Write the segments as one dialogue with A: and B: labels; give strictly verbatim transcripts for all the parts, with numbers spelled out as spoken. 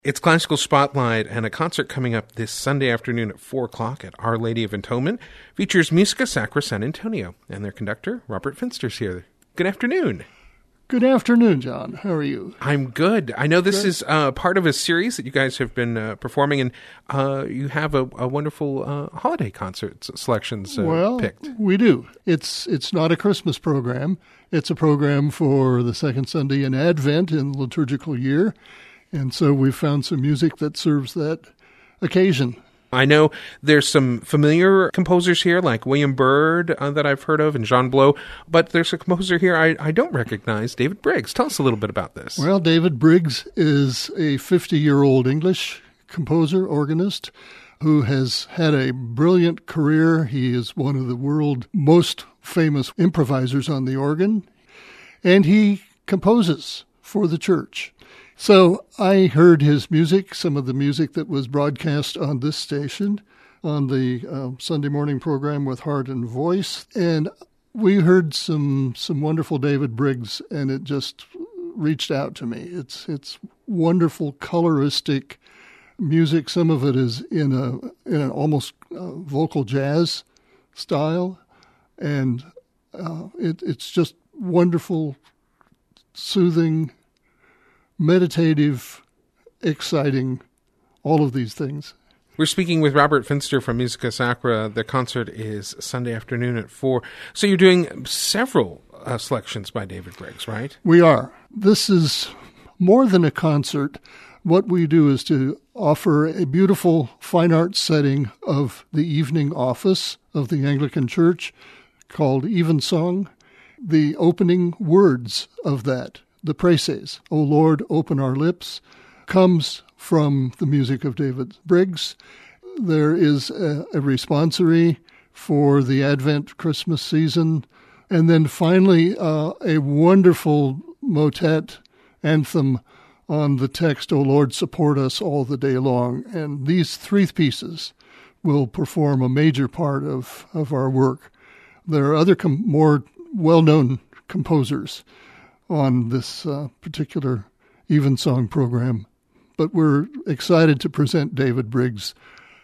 A: It's Classical Spotlight, and a concert coming up this Sunday afternoon at four o'clock at Our Lady of Atonement features Musica Sacra San Antonio, and their conductor, Robert Finster's here. Good afternoon.
B: Good afternoon, John. How are you?
A: I'm good. I know this
B: Good.
A: is uh, part of a series that you guys have been uh, performing, and uh, you have a, a wonderful uh, holiday concert selections uh,
B: well,
A: picked.
B: We do. It's it's not a Christmas program. It's a program for the second Sunday in Advent in the liturgical year, and so we've found some music that serves that occasion.
A: I know there's some familiar composers here, like William Byrd, uh, that I've heard of, and Jean Blow, but there's a composer here I, I don't recognize, David Briggs. Tell us a little bit about this.
B: Well, David Briggs is a fifty-year-old English composer, organist, who has had a brilliant career. He is one of the world's most famous improvisers on the organ, and he composes for the church. So I heard his music, some of the music that was broadcast on this station, on the uh, Sunday morning program with Heart and Voice, and we heard some some wonderful David Briggs, and it just reached out to me. It's it's wonderful, coloristic music. Some of it is in a in an almost uh, vocal jazz style, and uh, it, it's just wonderful, soothing, meditative, exciting, all of these things.
A: We're speaking with Robert Finster from Musica Sacra. The concert is Sunday afternoon at four. So you're doing several uh, selections by David Briggs, right?
B: We are. This is more than a concert. What we do is to offer a beautiful fine arts setting of the evening office of the Anglican Church called Evensong. The opening words of that, the preces, O Lord, open our lips, comes from the music of David Briggs. There is a, a responsory for the Advent Christmas season. And then finally, uh, a wonderful motet anthem on the text, O Lord, support us all the day long. And these three pieces will perform a major part of, of our work. There are other com- more well-known composers on this uh, particular Evensong program. But we're excited to present David Briggs,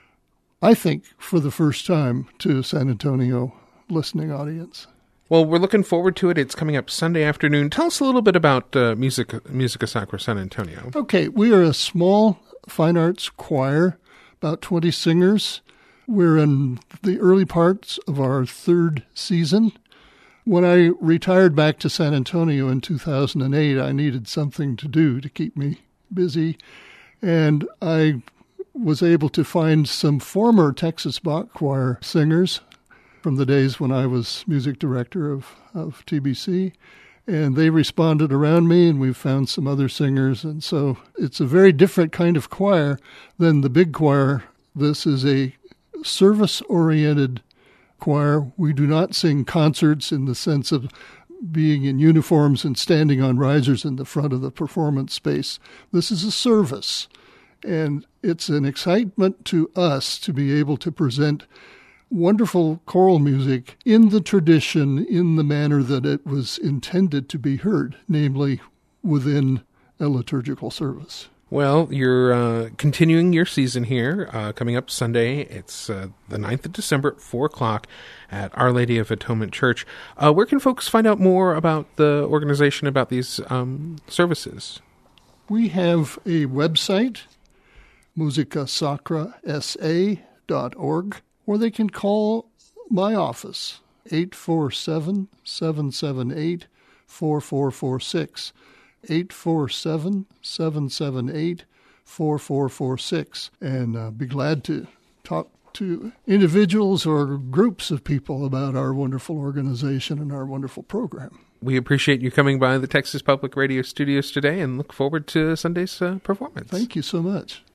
B: I think, for the first time to San Antonio listening audience.
A: Well, we're looking forward to it. It's coming up Sunday afternoon. Tell us a little bit about uh, Music, Musica Sacra San Antonio.
B: Okay, we are a small fine arts choir, about twenty singers. We're in the early parts of our third season. When I retired back to San Antonio in two thousand eight, I needed something to do to keep me busy, and I was able to find some former Texas Bach Choir singers from the days when I was music director of, of T B C, and they responded around me, and we've found some other singers, and so it's a very different kind of choir than the big choir. This is a service-oriented choir. We do not sing concerts in the sense of being in uniforms and standing on risers in the front of the performance space. This is a service, and it's an excitement to us to be able to present wonderful choral music in the tradition, in the manner that it was intended to be heard, namely within a liturgical service.
A: Well, you're uh, continuing your season here, uh, coming up Sunday. It's uh, the ninth of December at four o'clock at Our Lady of Atonement Church. Uh, where can folks find out more about the organization, about these um, services?
B: We have a website, musica sacra s a dot org, or they can call my office, eight four seven, seven seven eight, four four four six. eight four seven, seven seven eight, four four four six, and uh, be glad to talk to individuals or groups of people about our wonderful organization and our wonderful program.
A: We appreciate you coming by the Texas Public Radio studios today and look forward to Sunday's uh, performance.
B: Thank you so much.